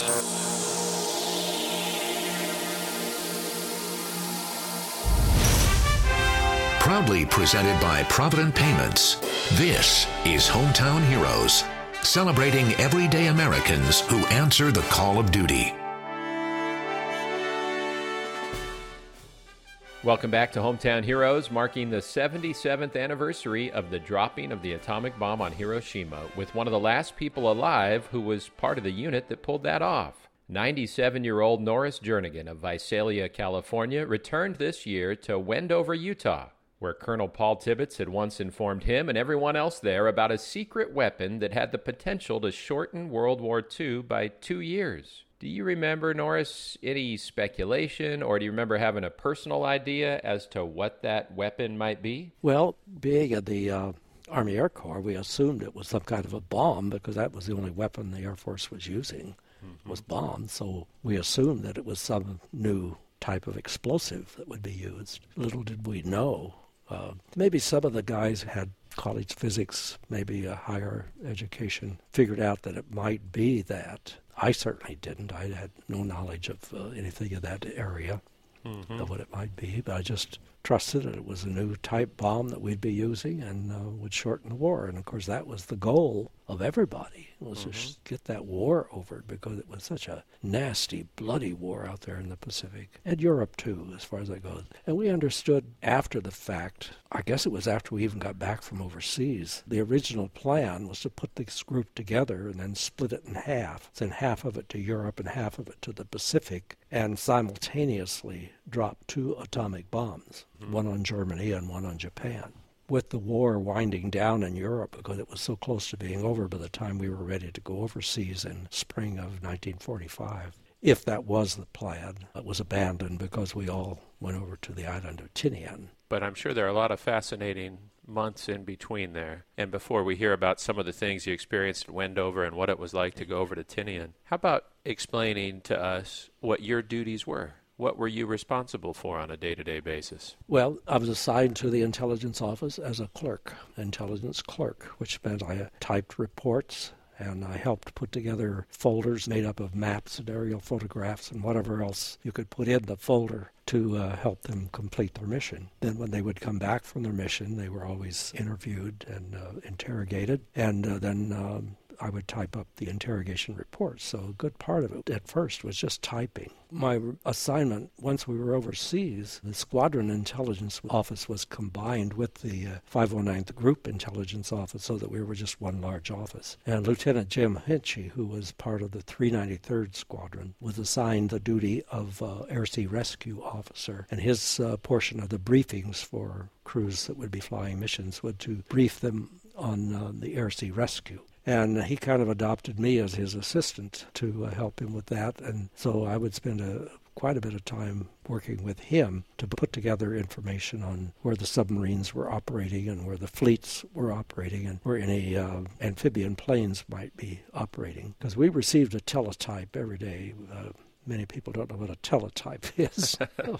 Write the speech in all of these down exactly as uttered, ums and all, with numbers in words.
Proudly presented by Provident Payments, this is Hometown Heroes, celebrating everyday Americans who answer the call of duty. Welcome back to Hometown Heroes, marking the seventy-seventh anniversary of the dropping of the atomic bomb on Hiroshima, with one of the last people alive who was part of the unit that pulled that off. ninety-seven-year-old Norris Jernigan of Visalia, California, returned this year to Wendover, Utah, where Colonel Paul Tibbets had once informed him and everyone else there about a secret weapon that had the potential to shorten World War Two by two years. Do you remember, Norris, any speculation, or do you remember having a personal idea as to what that weapon might be? Well, being in the uh, Army Air Corps, we assumed it was some kind of a bomb because that was the only weapon the Air Force was using, mm-hmm. was bombs. So we assumed that it was some new type of explosive that would be used. Little did we know. Uh, maybe some of the guys had college physics, maybe a higher education, figured out that it might be that. I certainly didn't. I had no knowledge of uh, anything in that area, mm-hmm. of what it might be, but I just trusted that it was a new type bomb that we'd be using and uh, would shorten the war. And, of course, that was the goal of everybody, was mm-hmm. to get that war over, because it was such a nasty, bloody war out there in the Pacific, and Europe, too, as far as that goes. And we understood after the fact, I guess it was after we even got back from overseas, the original plan was to put this group together and then split it in half, send half of it to Europe and half of it to the Pacific, and simultaneously drop two atomic bombs, mm-hmm. one on Germany and one on Japan. With the war winding down in Europe, because it was so close to being over by the time we were ready to go overseas in spring of nineteen forty-five, if that was the plan, it was abandoned because we all went over to the island of Tinian. But I'm sure there are a lot of fascinating months in between there. And before we hear about some of the things you experienced at Wendover and what it was like to go over to Tinian, how about explaining to us what your duties were? What were you responsible for on a day-to-day basis? Well, I was assigned to the intelligence office as a clerk, intelligence clerk, which meant I typed reports and I helped put together folders made up of maps and aerial photographs and whatever else you could put in the folder to uh, help them complete their mission. Then when they would come back from their mission, they were always interviewed and uh, interrogated, and uh, then um, I would type up the interrogation reports. So a good part of it at first was just typing. My assignment, once we were overseas, the Squadron Intelligence Office was combined with the uh, five oh ninth Group Intelligence Office, so that we were just one large office. And Lieutenant Jim Hinchy, who was part of the three ninety-third Squadron, was assigned the duty of uh, Air Sea Rescue Officer. And his uh, portion of the briefings for crews that would be flying missions would to brief them on uh, the Air Sea Rescue. And he kind of adopted me as his assistant to uh, help him with that. And so I would spend a, quite a bit of time working with him to put together information on where the submarines were operating and where the fleets were operating and where any uh, amphibian planes might be operating. Because we received a teletype every day. Uh, Many people don't know what a teletype is.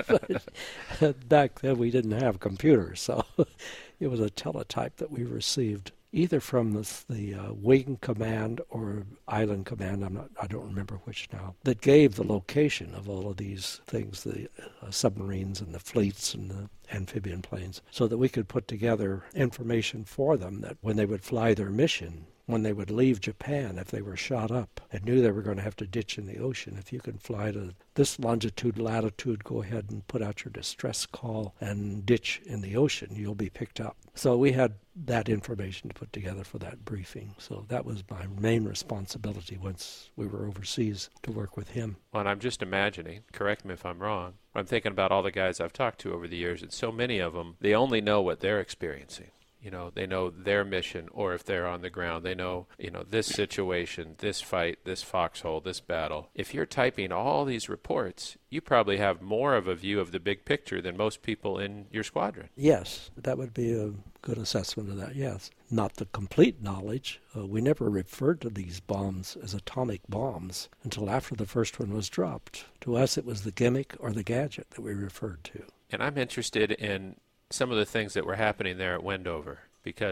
But back then we didn't have computers, so it was a teletype that we received either from the, the uh, Wing Command or Island Command, I'm not, I don't remember which now, that gave the location of all of these things, the uh, submarines and the fleets and the amphibian planes, so that we could put together information for them that when they would fly their mission, when they would leave Japan, if they were shot up and knew they were going to have to ditch in the ocean, if you can fly to this longitude, latitude, go ahead and put out your distress call and ditch in the ocean, you'll be picked up. So we had that information to put together for that briefing. So that was my main responsibility once we were overseas, to work with him. Well, and I'm just imagining, correct me if I'm wrong, I'm thinking about all the guys I've talked to over the years, and so many of them, they only know what they're experiencing. You know, they know their mission, or if they're on the ground, they know, you know, this situation, this fight, this foxhole, this battle. If you're typing all these reports, you probably have more of a view of the big picture than most people in your squadron. Yes, that would be a good assessment of that, yes. Not the complete knowledge. Uh, we never referred to these bombs as atomic bombs until after the first one was dropped. To us, it was the gimmick or the gadget that we referred to. And I'm interested in some of the things that were happening there at Wendover, because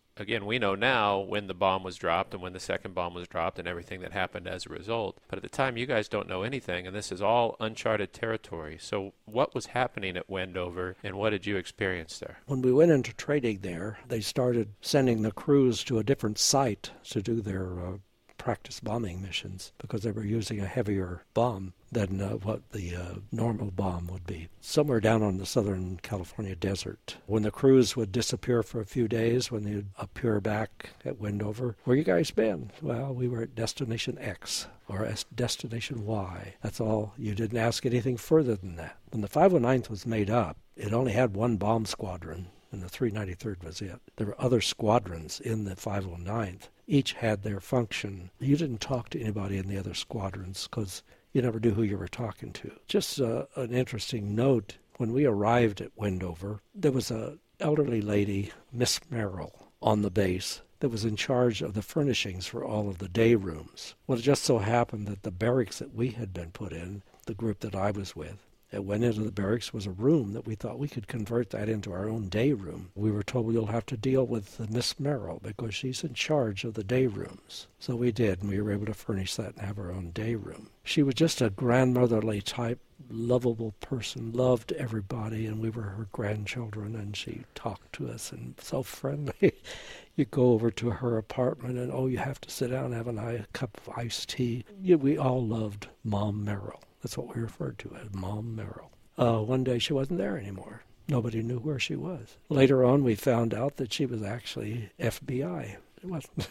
again, we know now when the bomb was dropped and when the second bomb was dropped and everything that happened as a result. But at the time, you guys don't know anything, and this is all uncharted territory. So what was happening at Wendover, and what did you experience there? When we went into training there, they started sending the crews to a different site to do their uh, practice bombing missions because they were using a heavier bomb than uh, what the uh, normal bomb would be. Somewhere down on the Southern California desert. When the crews would disappear for a few days, when they'd appear back at Wendover, where you guys been? Well, we were at Destination X or Destination Y. That's all. You didn't ask anything further than that. When the five oh ninth was made up, it only had one bomb squadron, and the three ninety-third was it. There were other squadrons in the five oh ninth. Each had their function. You didn't talk to anybody in the other squadrons because you never knew who you were talking to. Just uh, an interesting note, when we arrived at Wendover, there was an elderly lady, Miss Merrill, on the base that was in charge of the furnishings for all of the day rooms. Well, it just so happened that the barracks that we had been put in, the group that I was with, it went into the barracks was a room that we thought we could convert that into our own day room. We were told you'll have to deal with Miss Merrill because she's in charge of the day rooms. So we did, and we were able to furnish that and have our own day room. She was just a grandmotherly type, lovable person, loved everybody, and we were her grandchildren, and she talked to us and so friendly. You go over to her apartment, and oh, you have to sit down and have an, a cup of iced tea. Yeah, we all loved Mom Merrill. That's what we referred to as Mom Merrill. Uh, one day she wasn't there anymore. Nobody knew where she was. Later on, we found out that she was actually F B I. It wasn't.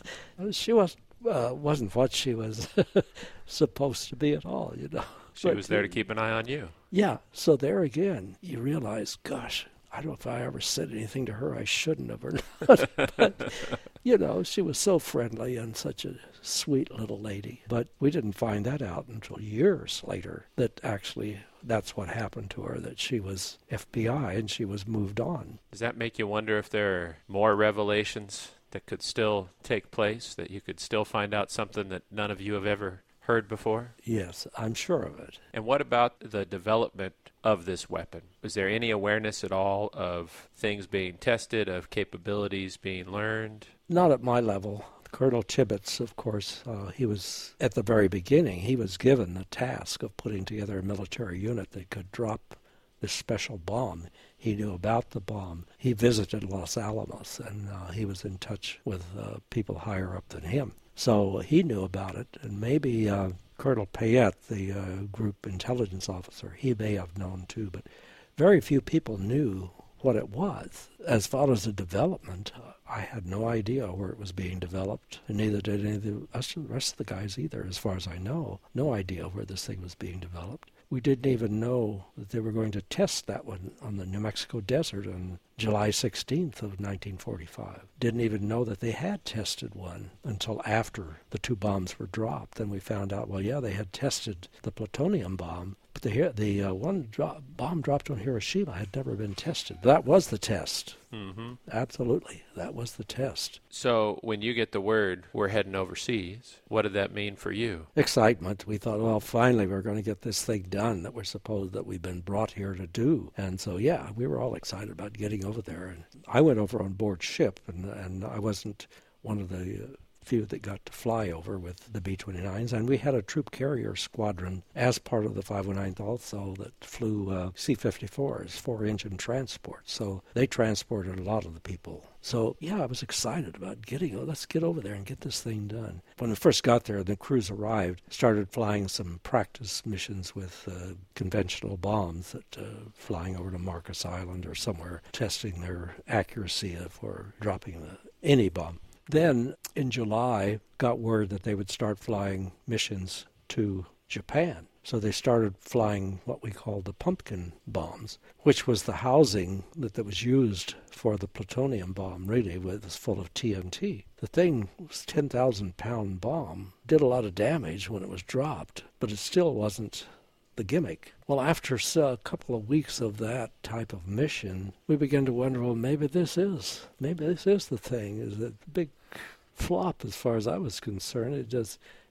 she wasn't. Uh, wasn't what she was supposed to be at all. You know. She but, was there to keep an eye on you. Yeah. So there again, you realize, gosh, I don't know if I ever said anything to her I shouldn't have or not. But, you know, she was so friendly and such a sweet little lady. But we didn't find that out until years later, that actually that's what happened to her, that she was F B I and she was moved on. Does that make you wonder if there are more revelations that could still take place, that you could still find out something that none of you have ever heard before? Yes, I'm sure of it. And what about the development of this weapon? Was there any awareness at all of things being tested, of capabilities being learned? Not at my level. Colonel Tibbets, of course, uh, he was, at the very beginning, he was given the task of putting together a military unit that could drop this special bomb. He knew about the bomb. He visited Los Alamos, and uh, he was in touch with uh, people higher up than him. So he knew about it, and maybe uh, Colonel Payette, the uh, group intelligence officer, he may have known too, but very few people knew what it was. As far as the development, uh, I had no idea where it was being developed, and neither did any of the rest of the guys either, as far as I know. No idea where this thing was being developed. We didn't even know that they were going to test that one on the New Mexico desert on July sixteenth of nineteen forty-five. Didn't even know that they had tested one until after the two bombs were dropped. Then we found out, well, yeah, they had tested the plutonium bomb, but the the uh, one drop, bomb dropped on Hiroshima had never been tested. That was the test. Mm-hmm. Absolutely, that was the test. So when you get the word, we're heading overseas, what did that mean for you? Excitement. We thought, well, finally we're going to get this thing done that we're supposed that we've been brought here to do. And so, yeah, we were all excited about getting over there. And I went over on board ship, and, and I wasn't one of the uh, few that got to fly over with the B twenty-nines, and we had a troop carrier squadron as part of the five oh ninth also that flew uh, C fifty-fours, four-engine transport, so they transported a lot of the people. So, yeah, I was excited about getting, oh, let's get over there and get this thing done. When we first got there, the crews arrived, started flying some practice missions with uh, conventional bombs, that uh, flying over to Marcus Island or somewhere, testing their accuracy for dropping the, any bomb. Then, in July, got word that they would start flying missions to Japan. So they started flying what we call the pumpkin bombs, which was the housing that, that was used for the plutonium bomb, really. It was full of T N T. The thing was a ten thousand pound bomb, did a lot of damage when it was dropped, but it still wasn't the gimmick. Well, after a couple of weeks of that type of mission, we began to wonder, well, maybe this is, maybe this is the thing. Is it a big flop as far as I was concerned? It just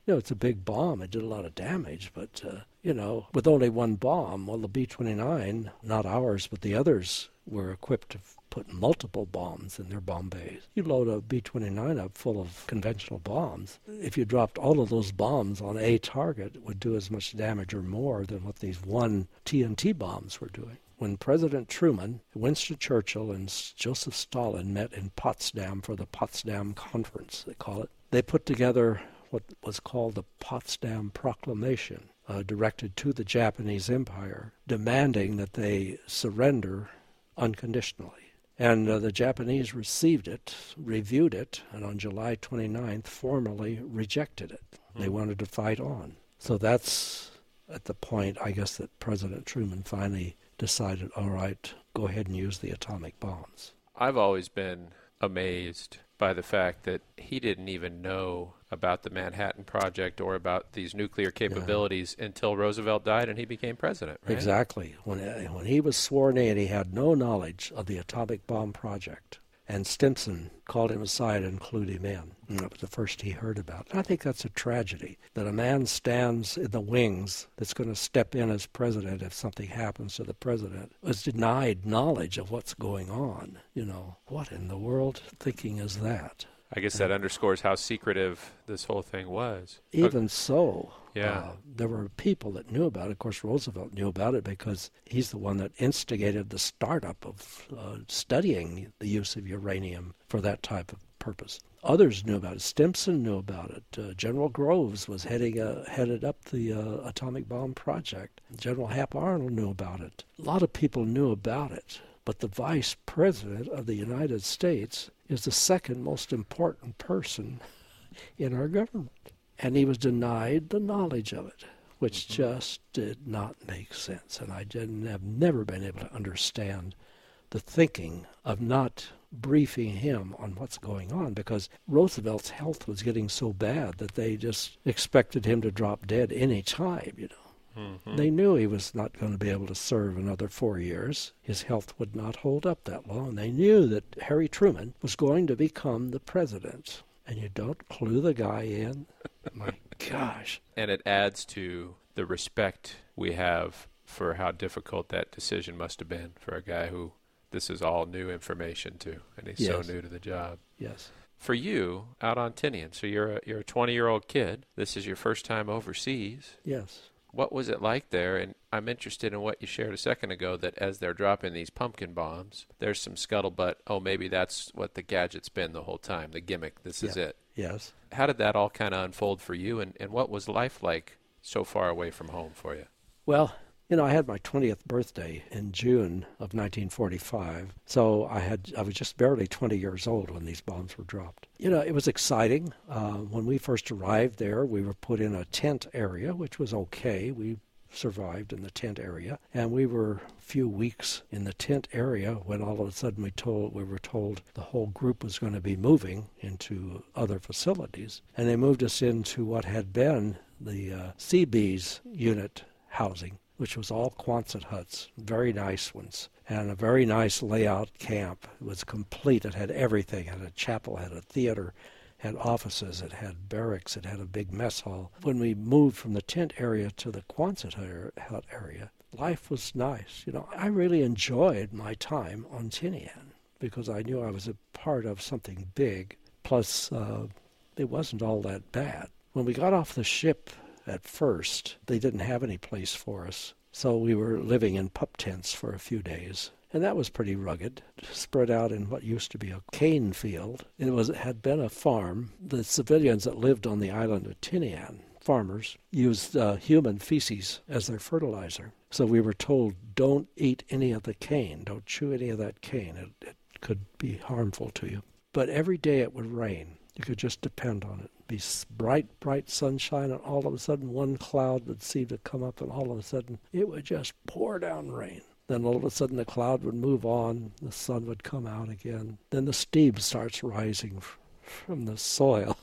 You know, it's a big bomb. It did a lot of damage, but, uh, you know, with only one bomb, well, the B twenty-nine, not ours, but the others, were equipped to put multiple bombs in their bomb bays. You load a B twenty-nine up full of conventional bombs. If you dropped all of those bombs on a target, it would do as much damage or more than what these one T N T bombs were doing. When President Truman, Winston Churchill, and Joseph Stalin met in Potsdam for the Potsdam Conference, they call it, they put together what was called the Potsdam Proclamation, uh, directed to the Japanese Empire, demanding that they surrender unconditionally. And uh, the Japanese received it, reviewed it, and on July twenty-ninth formally rejected it. Mm-hmm. They wanted to fight on. So that's at the point, I guess, that President Truman finally decided, all right, go ahead and use the atomic bombs. I've always been amazed by the fact that he didn't even know about the Manhattan Project or about these nuclear capabilities yeah. until Roosevelt died and he became president, right? Exactly. When, when he was sworn in, he had no knowledge of the atomic bomb project. And Stimson called him aside and clued him in. And that was the first he heard about it. And I think that's a tragedy, that a man stands in the wings that's going to step in as president if something happens to the president, was denied knowledge of what's going on. You know, what in the world thinking is that? I guess that underscores how secretive this whole thing was. Even okay. so, yeah. uh, there were people that knew about it. Of course, Roosevelt knew about it because he's the one that instigated the startup of uh, studying the use of uranium for that type of purpose. Others knew about it. Stimson knew about it. Uh, General Groves was heading uh, headed up the uh, atomic bomb project. General Hap Arnold knew about it. A lot of people knew about it. But the Vice President of the United States is the second most important person in our government. And he was denied the knowledge of it, which mm-hmm. just did not make sense. And I didn't have never been able to understand the thinking of not briefing him on what's going on, because Roosevelt's health was getting so bad that they just expected him to drop dead any time, you know. Mm-hmm. They knew he was not going to be able to serve another four years. His health would not hold up that long. They knew that Harry Truman was going to become the president. And you don't clue the guy in? My gosh. And it adds to the respect we have for how difficult that decision must have been for a guy who this is all new information to, and he's yes. so new to the job. Yes. For you, out on Tinian, so you're a, you're a twenty-year-old kid. This is your first time overseas. Yes. What was it like there? And I'm interested in what you shared a second ago, that as they're dropping these pumpkin bombs, there's some scuttlebutt, oh, maybe that's what the gadget's been the whole time, the gimmick, this yeah. is it. Yes. How did that all kind of unfold for you, and, and what was life like so far away from home for you? Well, you know, I had my twentieth birthday in June of nineteen forty-five, so I had I was just barely twenty years old when these bombs were dropped. You know, it was exciting. Uh, when we first arrived there, we were put in a tent area, which was okay. We survived in the tent area, and we were a few weeks in the tent area when all of a sudden we told we were told the whole group was going to be moving into other facilities, and they moved us into what had been the uh, Seabees unit housing, which was all Quonset huts, very nice ones, and a very nice layout camp. It was complete. It had everything. It had a chapel, had a theater, had offices, it had barracks, it had a big mess hall. When we moved from the tent area to the Quonset hut area, life was nice. You know, I really enjoyed my time on Tinian because I knew I was a part of something big, plus uh, it wasn't all that bad. When we got off the ship at first, they didn't have any place for us, so we were living in pup tents for a few days. And that was pretty rugged, spread out in what used to be a cane field. It was it had been a farm. The civilians that lived on the island of Tinian, farmers, used uh, human feces as their fertilizer. So we were told, don't eat any of the cane, don't chew any of that cane. It, it could be harmful to you. But every day it would rain. You could just depend on it. It'd be bright, bright sunshine, and all of a sudden one cloud would seem to come up, and all of a sudden it would just pour down rain. Then all of a sudden the cloud would move on, the sun would come out again. Then the steam starts rising f- from the soil.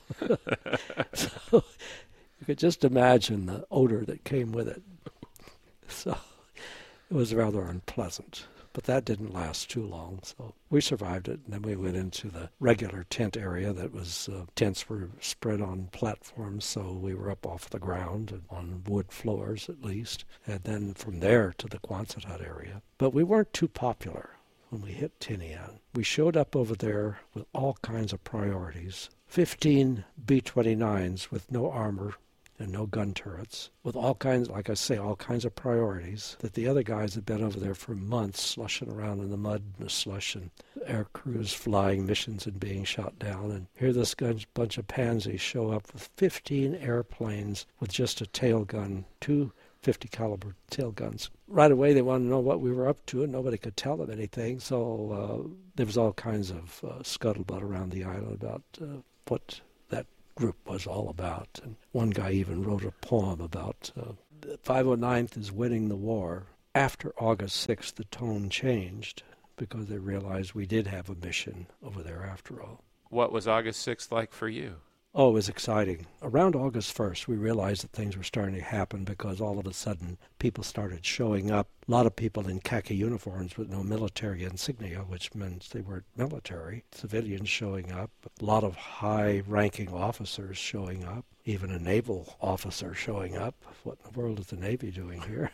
So you could just imagine the odor that came with it. So it was rather unpleasant. But that didn't last too long, so we survived it. And then we went into the regular tent area that was, uh, tents were spread on platforms, so we were up off the ground and on wood floors at least. And then from there to the Quonset hut area. But we weren't too popular when we hit Tinian. We showed up over there with all kinds of priorities. fifteen B twenty-nines with no armor and no gun turrets, with all kinds, like I say, all kinds of priorities that the other guys had been over there for months, slushing around in the mud and the slush, and air crews flying missions and being shot down. And here this bunch of pansies show up with fifteen airplanes with just a tail gun, two fifty caliber tail guns. Right away they wanted to know what we were up to, and nobody could tell them anything, so uh, there was all kinds of uh, scuttlebutt around the island about uh, what that group was all about. And one guy even wrote a poem about uh, the five oh ninth is winning the war. After August sixth, the tone changed because they realized we did have a mission over there after all. What was August sixth like for you? Oh, it was exciting. Around August first, we realized that things were starting to happen because all of a sudden people started showing up. A lot of people in khaki uniforms with no military insignia, which meant they weren't military. Civilians showing up. A lot of high-ranking officers showing up. Even a naval officer showing up. What in the world is the Navy doing here?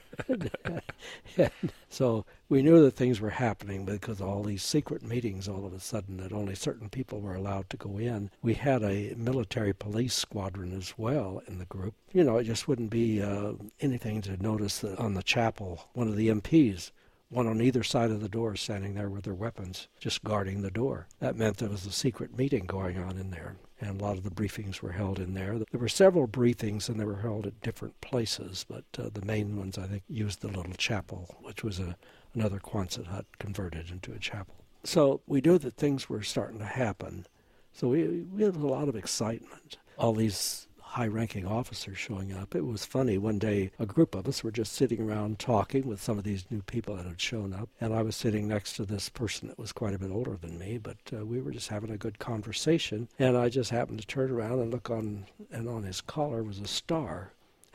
And so we knew that things were happening because of all these secret meetings all of a sudden that only certain people were allowed to go in. We had a military police squadron as well in the group. You know, it just wouldn't be uh, anything to notice that on the chapel, one of the M Ps, one on either side of the door standing there with their weapons, just guarding the door. That meant there was a secret meeting going on in there. And a lot of the briefings were held in there. There were several briefings, and they were held at different places, but uh, the main ones, I think, used the little chapel, which was a, another Quonset hut converted into a chapel. So we knew that things were starting to happen. So we, we had a lot of excitement. All these high-ranking officers showing up. It was funny. One day, a group of us were just sitting around talking with some of these new people that had shown up, and I was sitting next to this person that was quite a bit older than me, but uh, we were just having a good conversation, and I just happened to turn around and look on, and on his collar was a star.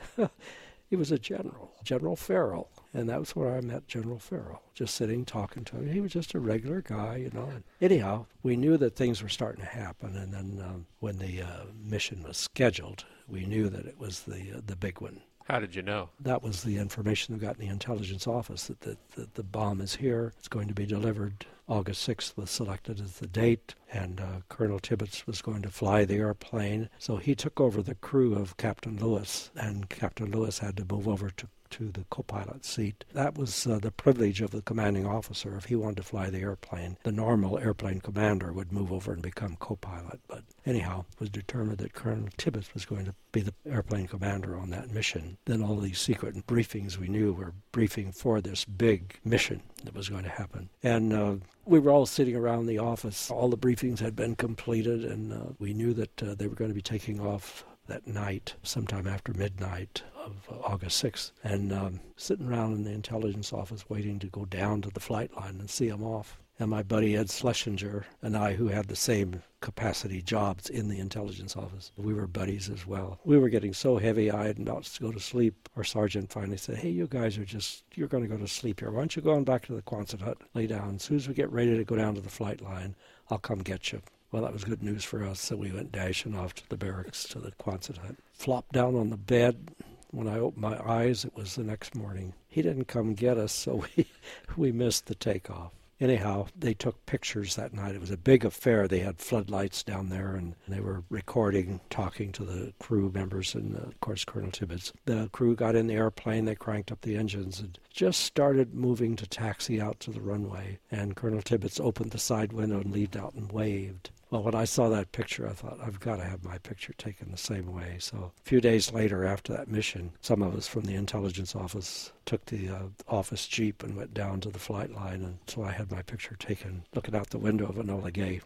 He was a general, General Farrell, and that was where I met General Farrell, just sitting talking to him. He was just a regular guy, you know. And anyhow, we knew that things were starting to happen, and then um, when the uh, mission was scheduled, we knew that it was the uh, the big one. How did you know? That was the information we got in the intelligence office, that the, the, the bomb is here. It's going to be delivered. August sixth was selected as the date, and uh, Colonel Tibbets was going to fly the airplane. So he took over the crew of Captain Lewis, and Captain Lewis had to move over to to the co-pilot seat. That was uh, the privilege of the commanding officer. If he wanted to fly the airplane, the normal airplane commander would move over and become co-pilot. But anyhow, it was determined that Colonel Tibbets was going to be the airplane commander on that mission. Then all these secret briefings we knew were briefing for this big mission that was going to happen. And uh, we were all sitting around the office. All the briefings had been completed, and uh, we knew that uh, they were going to be taking off that night, sometime after midnight of uh, August sixth, and um, sitting around in the intelligence office waiting to go down to the flight line and see them off. And my buddy Ed Schlesinger and I, who had the same capacity jobs in the intelligence office, we were buddies as well. We were getting so heavy-eyed and about to go to sleep. Our sergeant finally said, "Hey, you guys are just, you're going to go to sleep here. Why don't you go on back to the Quonset hut, lay down. As soon as we get ready to go down to the flight line, I'll come get you." Well, that was good news for us, so we went dashing off to the barracks, to the Quonset hut. Flopped down on the bed. When I opened my eyes, it was the next morning. He didn't come get us, so we, we missed the takeoff. Anyhow, they took pictures that night. It was a big affair. They had floodlights down there, and they were recording, talking to the crew members, and, uh, of course, Colonel Tibbets. The crew got in the airplane. They cranked up the engines and just started moving to taxi out to the runway. And Colonel Tibbets opened the side window and leaned out and waved. Well, when I saw that picture, I thought, I've got to have my picture taken the same way. So a few days later, after that mission, some of us from the intelligence office took the uh, office jeep and went down to the flight line, and so I had my picture taken looking out the window of Enola Gay.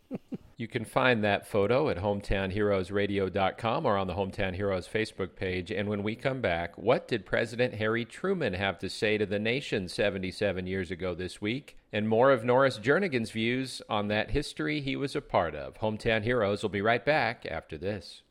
You can find that photo at hometown heroes radio dot com or on the Hometown Heroes Facebook page. And when we come back, what did President Harry Truman have to say to the nation seventy-seven years ago this week? And more of Norris Jernigan's views on that history he was a part of. Hometown Heroes will be right back after this.